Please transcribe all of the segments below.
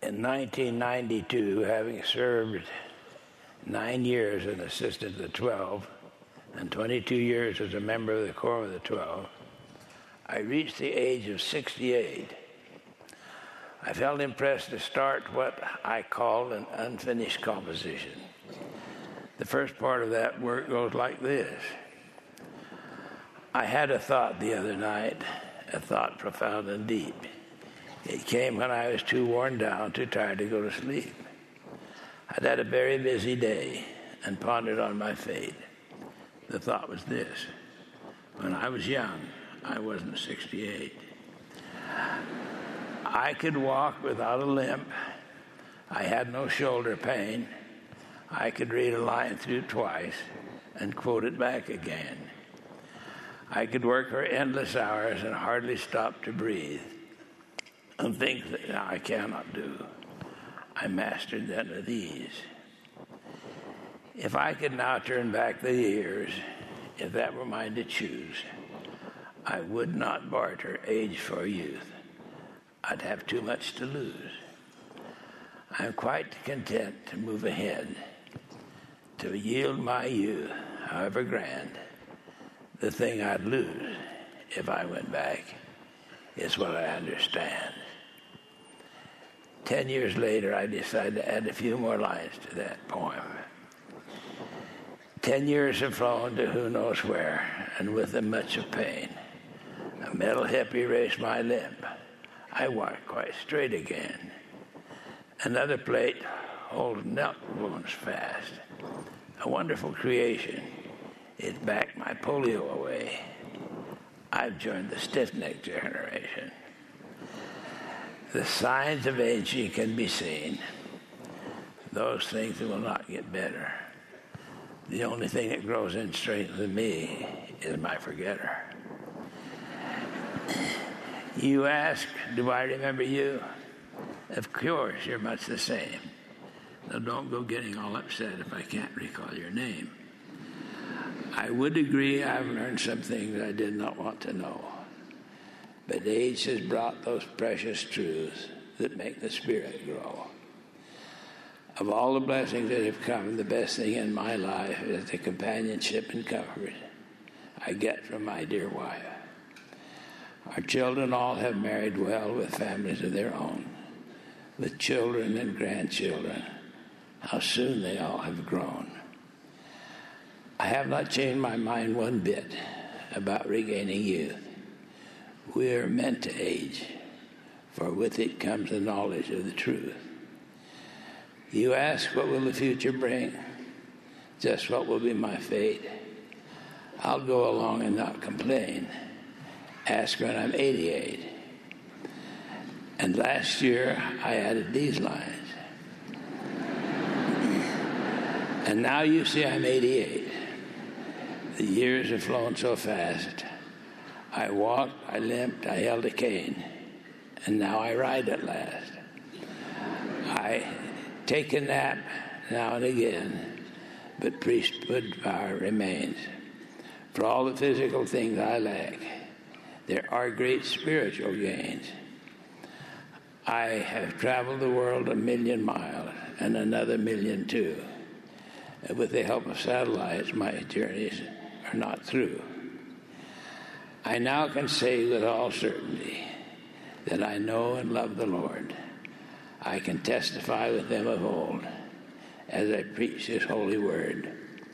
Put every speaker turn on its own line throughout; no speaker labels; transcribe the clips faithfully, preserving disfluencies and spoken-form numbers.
In nineteen ninety-two, having served nine years as an assistant of the twelve and twenty-two years as a member of the Quorum of the Twelve, I reached the age of sixty-eight. I felt impressed to start what I called an unfinished composition. The first part of that work goes like this. I had a thought the other night, a thought profound and deep. It came when I was too worn down, too tired to go to sleep. I'd had a very busy day and pondered on my fate. The thought was this: when I was young, I wasn't sixty-eight. I could walk without a limp. I had no shoulder pain. I could read a line through twice and quote it back again. I could work for endless hours and hardly stop to breathe, and things that I cannot do, I mastered them with ease. If I could now turn back the years, if that were mine to choose, I would not barter age for youth. I'd have too much to lose. I'm quite content to move ahead, to yield my youth, however grand. The thing I'd lose if I went back is what I understand. Ten years later, I decided to add a few more lines to that poem. Ten years have flown to who knows where, and with them much of pain. A metal hip erased my limp. I walk quite straight again. Another plate holds neck wounds fast. A wonderful creation. It backed my polio away. I've joined the stiff-necked generation. The signs of aging can be seen. Those things will not get better. The only thing that grows in strength in me is my forgetter. You ask, do I remember you? Of course, you're much the same. Now don't go getting all upset if I can't recall your name. I would agree I've learned some things I did not want to know. But age has brought those precious truths that make the spirit grow. Of all the blessings that have come, the best thing in my life is the companionship and comfort I get from my dear wife. Our children all have married well with families of their own, with children and grandchildren. How soon they all have grown. I have not changed my mind one bit about regaining youth. We are meant to age, for with it comes the knowledge of the truth. You ask, what will the future bring? Just what will be my fate? I'll go along and not complain. Ask when I'm eighty-eight. And last year, I added these lines. And now you see I'm eighty-eight. The years have flown so fast. I walked, I limped, I held a cane, and now I ride at last. I take a nap now and again, but priesthood power remains. For all the physical things I lack, there are great spiritual gains. I have traveled the world a million miles, and another million too. And with the help of satellites, my journeys are not through. I now can say with all certainty that I know and love the Lord. I can testify with them of old as I preach his holy word.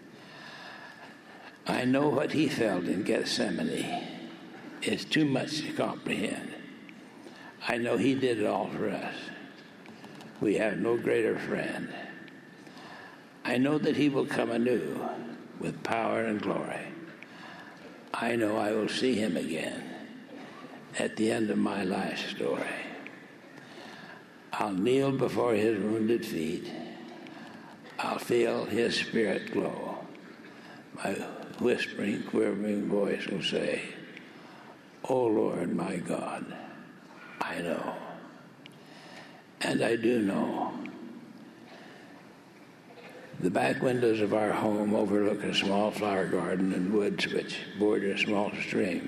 I know what he felt in Gethsemane is too much to comprehend. I know he did it all for us. We have no greater friend. I know that he will come anew with power and glory. I know I will see him again at the end of my life story. I'll kneel before his wounded feet. I'll feel his spirit glow. My whispering, quivering voice will say, "O Lord, my God, I know." And I do know. The back windows of our home overlook a small flower garden and woods which border a small stream.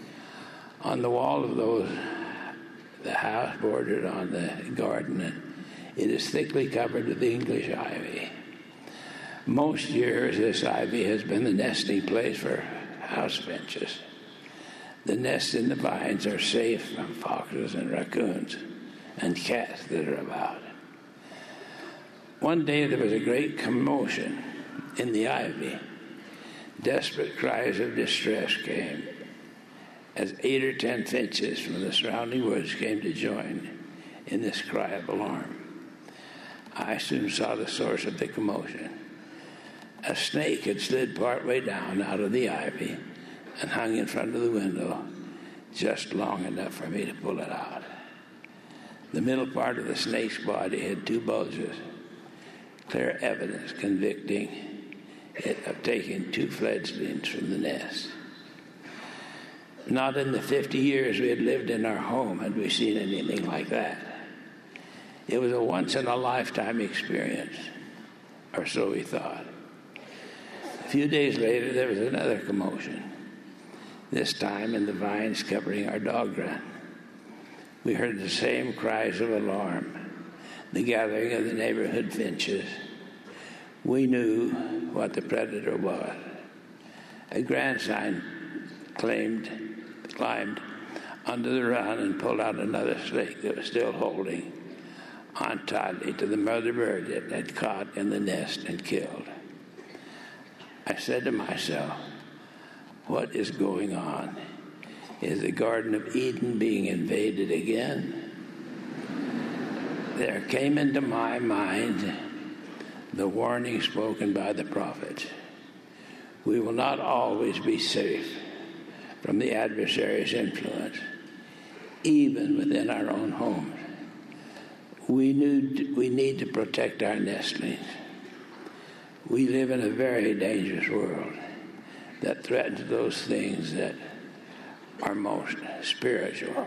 On the wall of those, the house bordered on the garden, and It is thickly covered with English ivy. Most years, this ivy has been the nesting place for house finches. The nests in the vines are safe from foxes and raccoons and cats that are about. One day there was a great commotion in the ivy. Desperate cries of distress came as eight or ten finches from the surrounding woods came to join in this cry of alarm. I soon saw the source of the commotion. A snake had slid partway down out of the ivy and hung in front of the window just long enough for me to pull it out. The middle part of the snake's body had two bulges, clear evidence convicting it of taking two fledglings from the nest. Not in the fifty years we had lived in our home had we seen anything like that. It was a once-in-a-lifetime experience, or so we thought. A few days later, there was another commotion, this time in the vines covering our dog run. We heard the same cries of alarm, the gathering of the neighborhood finches. We knew what the predator was. A grandson claimed, climbed under the run and pulled out another snake that was still holding on tightly to the mother bird that had caught in the nest and killed. I said to myself, what is going on? Is the Garden of Eden being invaded again? There came into my mind the warning spoken by the prophets. We will not always be safe from the adversary's influence, even within our own homes. We need, we need to protect our nestlings. We live in a very dangerous world that threatens those things that are most spiritual.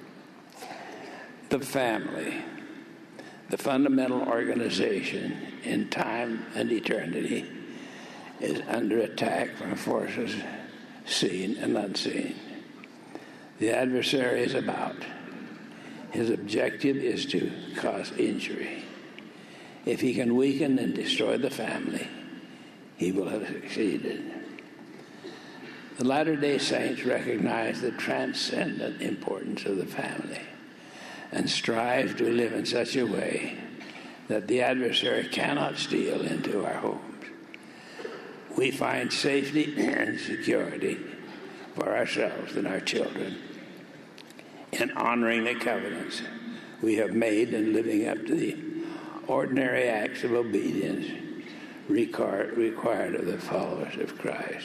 The family, the fundamental organization in time and eternity, is under attack from forces seen and unseen. The adversary is about. His objective is to cause injury. If he can weaken and destroy the family, he will have succeeded. The Latter-day Saints recognize the transcendent importance of the family and strive to live in such a way that the adversary cannot steal into our homes. We find safety and security for ourselves and our children in honoring the covenants we have made and living up to the ordinary acts of obedience required of the followers of Christ.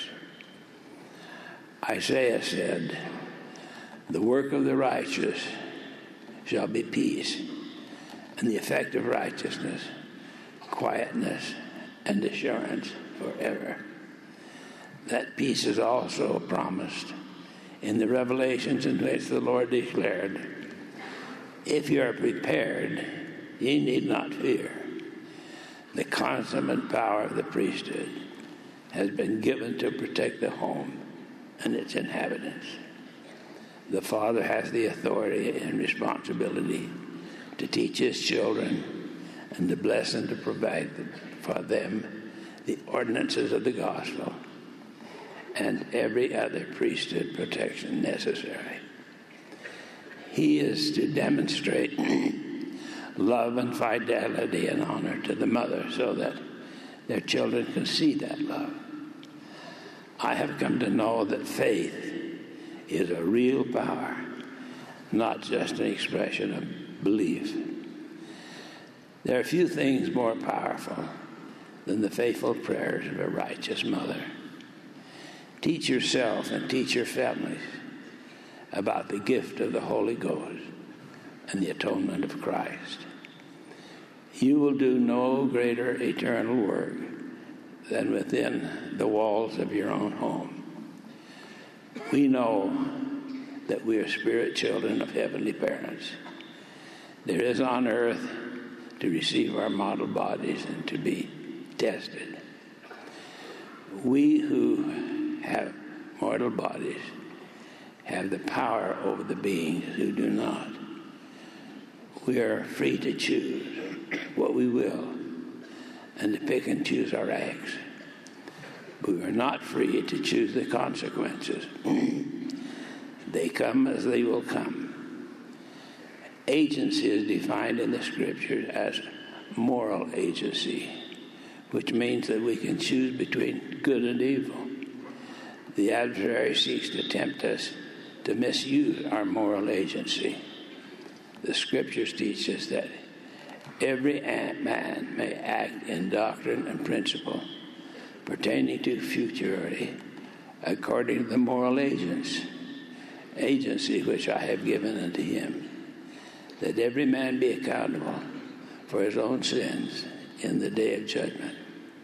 Isaiah said, "The work of the righteous shall be peace, and the effect of righteousness, quietness and assurance forever." That peace is also promised in the revelations in which the Lord declared, "If you are prepared, ye need not fear. The consummate power of the priesthood has been given to protect the home and its inhabitants." The Father has the authority and responsibility to teach his children and to bless and to provide for them the ordinances of the gospel and every other priesthood protection necessary. He is to demonstrate love and fidelity and honor to the mother so that their children can see that love. I have come to know that faith is a real power, not just an expression of belief. There are few things more powerful than the faithful prayers of a righteous mother. Teach yourself and teach your families about the gift of the Holy Ghost and the atonement of Christ. You will do no greater eternal work than within the walls of your own home. We know that we are spirit children of heavenly parents. There is on earth to receive our model bodies and to be tested. We who have mortal bodies have the power over the beings who do not. We are free to choose what we will and to pick and choose our acts. We are not free to choose the consequences. They come as they will come. Agency is defined in the Scriptures as moral agency, which means that we can choose between good and evil. The adversary seeks to tempt us to misuse our moral agency. The Scriptures teach us that every man may act in doctrine and principle pertaining to futurity according to the moral agents, agency which I have given unto him, that every man be accountable for his own sins in the day of judgment.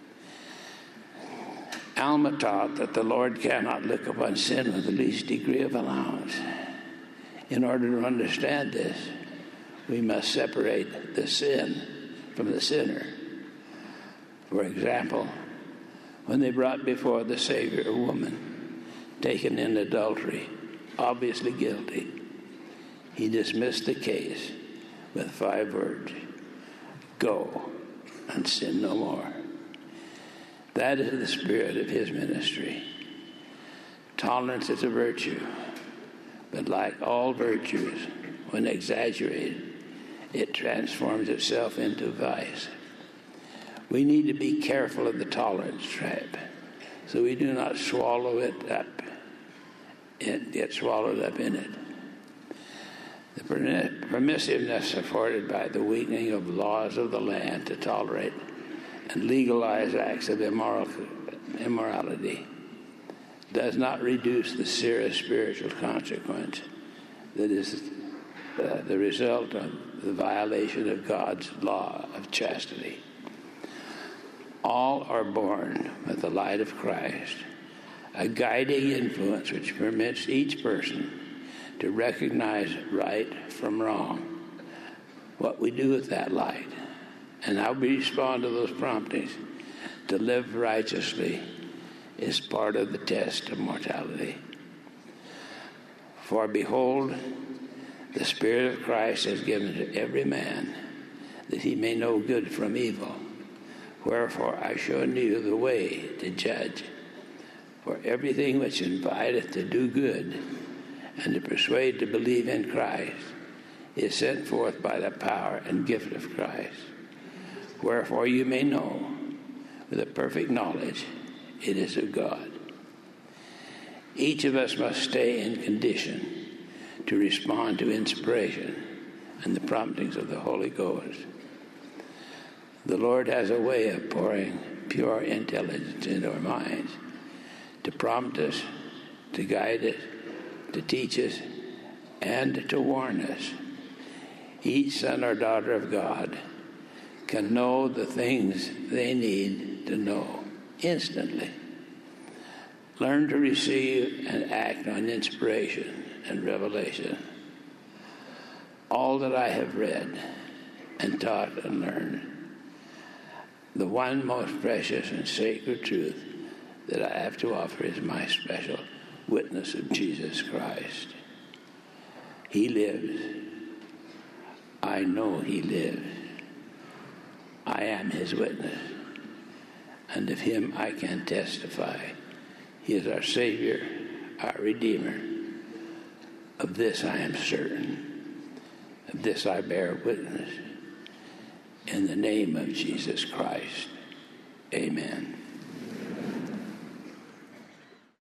Alma taught that the Lord cannot look upon sin with the least degree of allowance. In order to understand this, we must separate the sin from the sinner. For example, when they brought before the Savior a woman taken in adultery, obviously guilty, he dismissed the case with five words: go and sin no more. That is the spirit of his ministry. Tolerance is a virtue, but like all virtues, when exaggerated, it transforms itself into vice. We need to be careful of the tolerance trap, so we do not swallow it up and get swallowed up in it. The permissiveness afforded by the weakening of laws of the land to tolerate and legalize acts of immoral, immorality does not reduce the serious spiritual consequence that is uh, the result of the violation of God's law of chastity. All are born with the light of Christ, a guiding influence which permits each person to recognize right from wrong, what we do with that light, and how we respond to those promptings to live righteously is part of the test of mortality. For behold, the Spirit of Christ is given to every man, that he may know good from evil. Wherefore I show unto you the way to judge. For everything which inviteth to do good and to persuade to believe in Christ is sent forth by the power and gift of Christ. Wherefore you may know with a perfect knowledge it is of God. Each of us must stay in condition to respond to inspiration and the promptings of the Holy Ghost. The Lord has a way of pouring pure intelligence into our minds to prompt us, to guide us, to teach us, and to warn us. Each son or daughter of God can know the things they need to know instantly. Learn to receive and act on inspiration and revelation. All that I have read and taught and learned, the one most precious and sacred truth that I have to offer is my special witness of Jesus Christ. He lives. I know he lives. I am his witness, and of him I can testify. He is our Savior, our Redeemer. Of this I am certain. Of this I bear witness. In the name of Jesus Christ, amen.